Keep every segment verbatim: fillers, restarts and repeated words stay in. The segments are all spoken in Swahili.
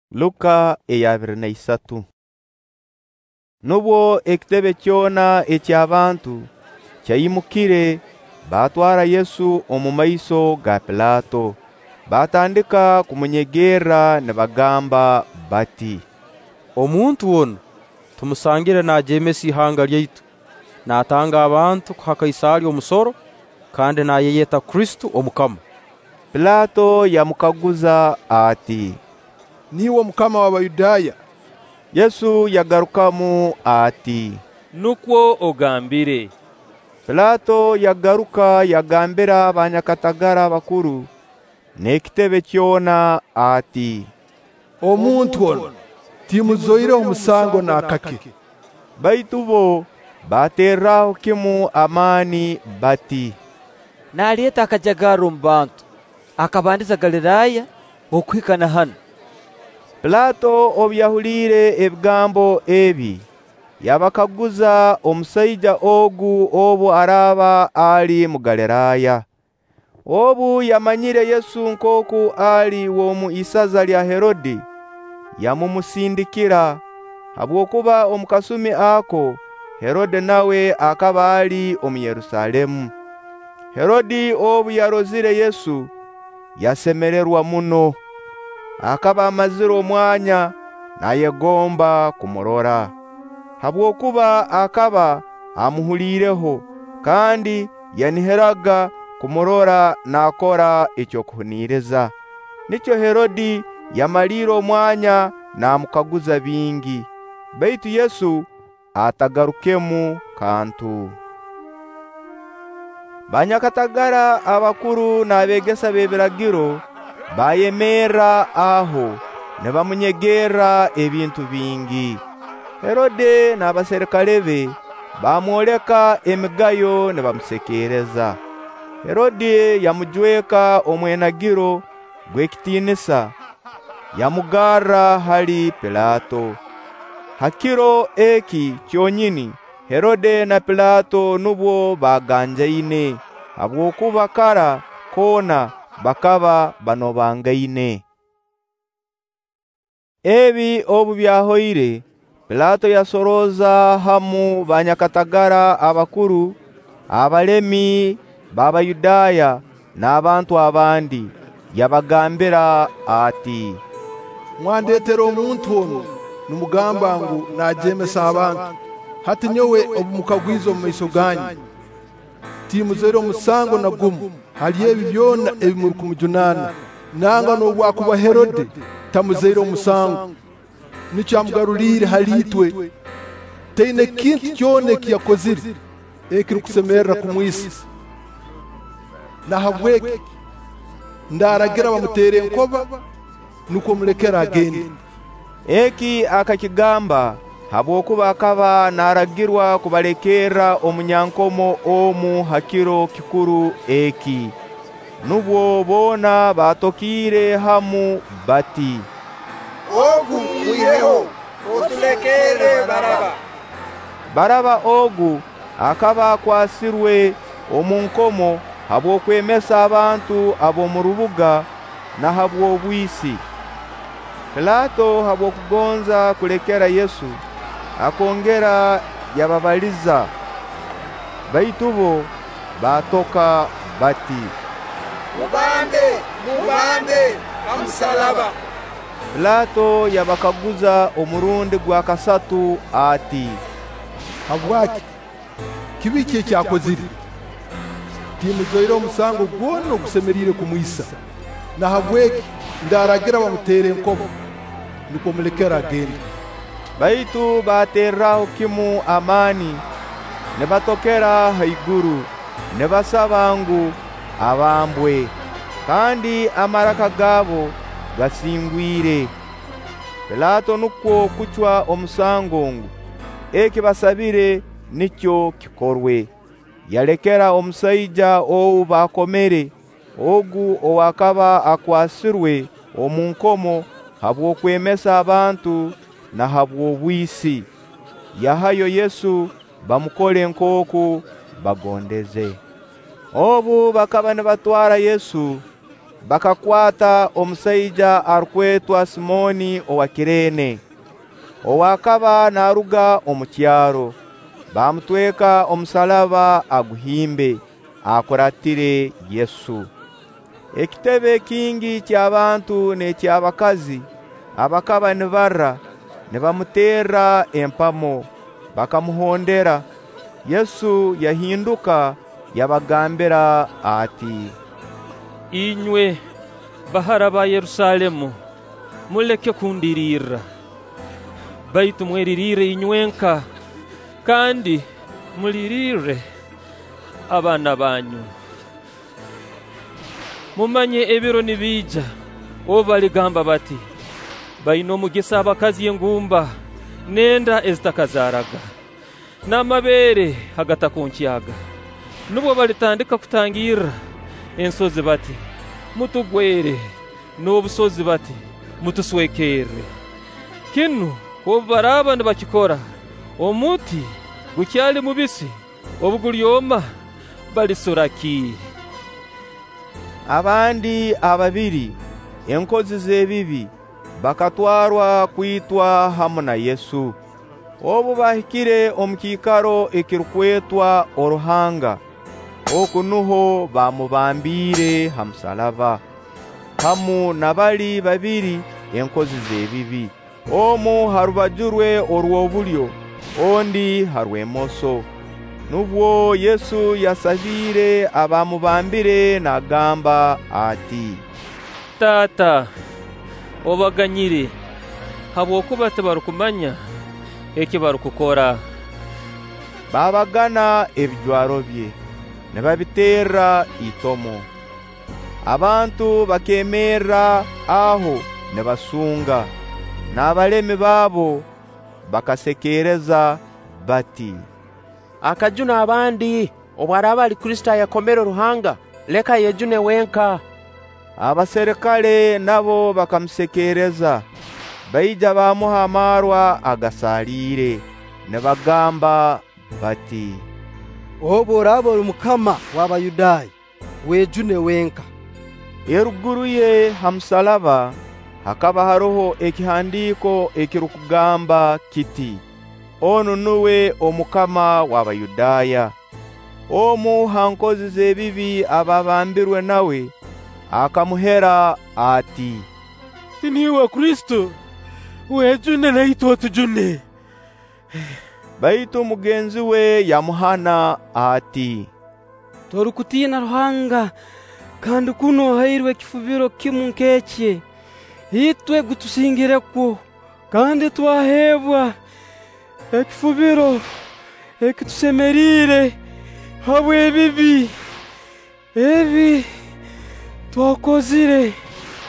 Luka eyabiri na isatu. Nubwo ekitebe kyona eky'abantu kyayimukire batwara Yesu omu maiso ga Pilato. Batandika kumunyegera ne bagamba bati, omuntu ono tumusangire najemesa ihanga lyaitu, natanga abantu kuha Kaisari omusoro, kandi nayeyeta Kristo omukama. Pilato yamukaguza ati, niwo mukama w'Abayudaya? Yesu yagarukamu ati, nukwo ogambire. Pilato yagaruka yagambira abanyakatagara bakuru n'ekitebe kyona ati, omuntu ono timuzoire omusango nakake. Baitu bo baterraho kimu amani bati, naleta akajagaro mu bantu akabandiza Galilaya okwikana hano. Pilato obyahulire ebigambo ebi yabakaguza omusaija ogu obu araba ali mu Galilaya. Obu yamanyire Yesu nkoku ali womu isaza lya Herode, yamumusindikira habwokuba omukasumi ako Herode nawe akaba ali omu Yerusalemu. Herode obu yarozire Yesu yasemererwa muno, akaba amazira omwanya nayegomba kumurora, habwokuba akaba amuhulireho kandi yaniheraga kumurora nakora ekyo kuhuniriza. Nicho Herode yamalira omwanya namukaguza bingi, baitu Yesu atagarukemu kantu. Banyakatagara abakuru n'abegesa b'ebiragiro bayemera aho ne bamunyegera ebintu bingi. Herode n'abaserikale be bamwoleka emigayo ne bamusekereza. Herode yamujweka omwenagiro gw'ekitinisa, yamugarra hali Pilato. Hakiro eki kyonyini Herode na Pilato nubwo baganjaine, habwokuba kara kona bakaba banobangaine. Ebi obu byahoire, Pilato yasoroza hamu banyakatagara abakuru, abalemi b'Abayudaya n'abantu abandi, yabagambira ati, mwandetera omuntu ono numugamba ngu najemesa abantu, hati nyowe obumukagwiza omu maiso ganyu timuzoire omusango na gumu hali ebi byona ebimuri kumujunana, nanga n'obwakuba Herode tamuzoire omusango. Nicho amugarulire hali itwe, taine kintu kyona ekiyakozire ekiri kusemerera kumwisa. Nahabweki ndaragira bamutere enkoba nuko mulekera agende. Eki akakigamba habwokuba akaba naragirwa kubalekera omunyankomo omu hakiro kikuru eki. Nubwo bona batokire hamu bati, ogu mwiheho otulekere Baraba. Baraba ogu akaba akwasirwe omunkomo habwokwemesa abantu abo mu rubuga na habw'obwisi. Pilato habwokugonza kulekera Yesu akongera yababaliza, baitu bo batoka bati, mubambe mubambe kamusalaba. Pilato yabakaguza omurundi gwa kasatu ati, habwaki kibiki ekyakozire? timuzoire omusango gwona ogusemerire kumwisa. Nahabweki ndaragira bamutere enkoba nuko mulekera agende. Baitu baterraho kimu amani ne batokera haiguru ne basaba ngu abambwe, kandi amaraka gabo gasingwire. Pilato nukwo kuchwa omusango ngu eki basabire nicho kikorwe. Yalekera omusaija ou bakomere ogu owakaba akwasirwe omunkomo habwokwemesa abantu na habw'obwisi. Yahayo Yesu bamukole nkoku bagondeze. Obu bakaba ne batwara Yesu bakakwata omusaija arukwetwa Simoni owa Kirene, owakaba naruga omukyaro, bamutweka omusalaba aguhimbe akuratire Yesu. Ekitebe kingi ky'abantu n'eky'abakazi abakaba nibarra nibamutera empamo bakamuhondera. Yesu yahinduka yabagambira ati, inywe bahara ba Yerusalemu, muleke kundirira, baitu mweririre inywenka, kandi mulirire abana banyu. Mumanye ebiro nibija o baligamba bati, baino mugisa abakazi y'engumba nenda ezitakazaraga n'amabere hagata kunkyaga. Nubwo balitandika kutangira ensozi bati, mutugwere, n'obusozi bati, mutuswekere. Kinu obaraba nibakikora, omuti gukyali mubisi obugulyoma balisuraki. Abandi ababiri enkozi z'ebibi bakatwarwa kwitwa hamu na Yesu. Obu bahikire omukikaro ekirukwetwa Oruhanga, oku nuho bamubambire hamusalaba hamu nabali babiri enkozi z'ebibi, omu harubajurwe orw'obulyo, ondi harw'emoso. Nubwo Yesu yasabire abamubambire nagamba ati, Tata, obaganyire habwokuba tebarukumanya eki barukukora. Babagana ebijwaro bye nebabitera itomo. Abantu bakemera aho nebasunga, n'abalemi babo bakasekereza bati, akajuna abandi obwaraba ali Kristo yakomera Ruhanga, leka yejune wenka. Abaserikale nabo bakamusekereza, baija bamuha amarwa agasalire nebagamba bati, obo oraba ori Mukama w'Abayudaaya, wejune wenka. Eruguru ye hamusalaba hakaba haroho ekihandiko ekirukugamba kiti, onu nuwe omukama w'Abayudaaya. Omu hankozi z'ebibi ababambirwe nawe akamuhera ati, tiniwe Kristo, wejune na ito tujune. Baitu mugenzi we yamuhana ati, torukutina Ruhanga, kandi kuno hairwe kifubiro kimu nkekye, itwe gutusingireko, kandi twahebwa ekifubiro ekitusemerire habwe ebibi ebi twakozire.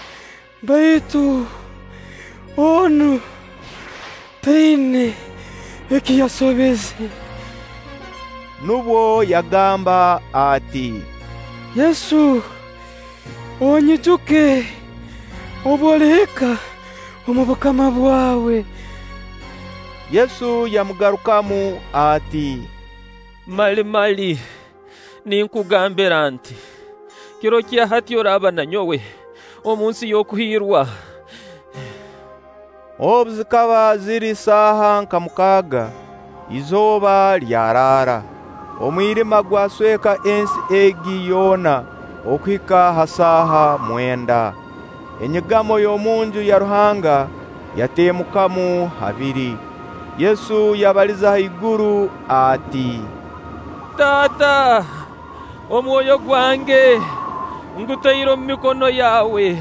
Baitu onu taine ekiyasobeze. Nubwo yagamba ati, Yesu, onyijuke oboleka omubukama bwawe. Yesu yamugarukamu ati, Mali mali ninkugambira nti, kiro kya hati oraba na nyowe omunsi y'okuhirwa. Obu zikaba ziri saha nka mukaga, izoba lyarara, omwirima gwasweka ensi egi yona okuhika hasaha mwenda. Enyigamo y'omunju ya Ruhanga yatemukamu habiri. Yesu yabaliza haiguru ati, Tata, omwoyo gwange ngutayira mu mikono yawe.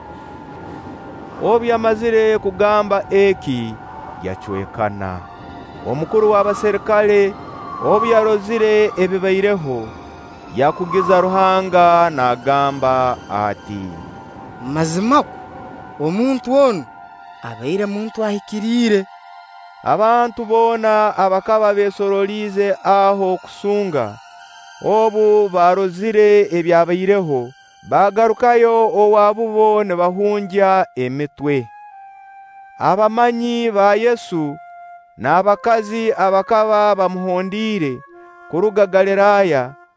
Obu yamazire kugamba eki yachwekana. Omukuru w'abaserikale obu yarozire ebibaireho, yakugiza Ruhanga nagamba ati, mazimako omuntu onu abaire muntu ahikirire. Abantu bona abakaba besorolize aho kusunga, obu barozire ebyabaireho, bagarukayo owabubo ne bahunja emitwe. Abamanyi ba Yesu n'abakazi abakaba bamuhondire kuruga Galilaya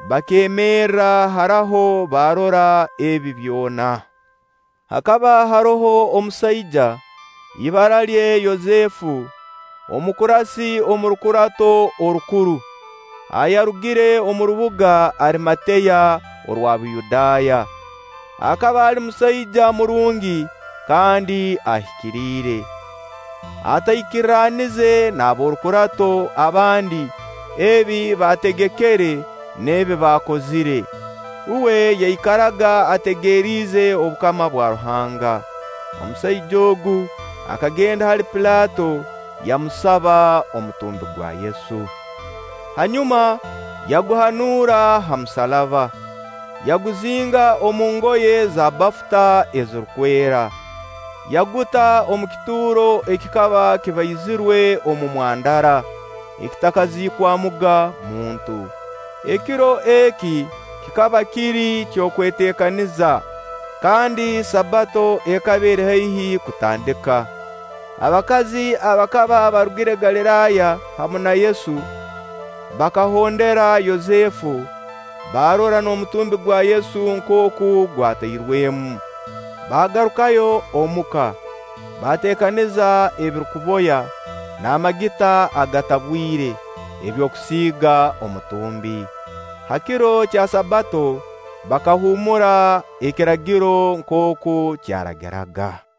bakemera haraho barora ebi byona. Hakaba haroho omusaija ibara lye Yozefu, omukurasi omurukurato orukuru, ayarugire omurubuga Arimateya orwa Buyudaya. Akaba ali musaija murungi kandi ahikirire, atayikiranize n'aborukurato abandi ebi bategekere nebe bakozire. Uwe yayikaraga ategerize obukama bwa Ruhanga. Omusaija ogu akagenda hali Pilato yamusaba omutumbi gwa Yesu. Hanyuma yaguhanura hamusalaba, yaguzinga omungoye za bafuta ezurukwera, yaguta omukituro ekikaba kibayizirwe omumwandara ekitakazikwamuga muntu. Ekiro eki kikaba kiri kyokwetekaniza, kandi Sabato ekabere haihi kutandika. Abakazi abakaba barugire Galilaya hamwe na Yesu bakahondera Yozefu, barora n'omutumbi gwa Yesu nkoku gwatayirwemu. Bagarukayo omuka, batekaniza ebirukuboya n'amagita agatabwire ebyokusiga omutumbi. Hakiro kya Sabato bakahumura ekiragiro nkoku kyarageraga.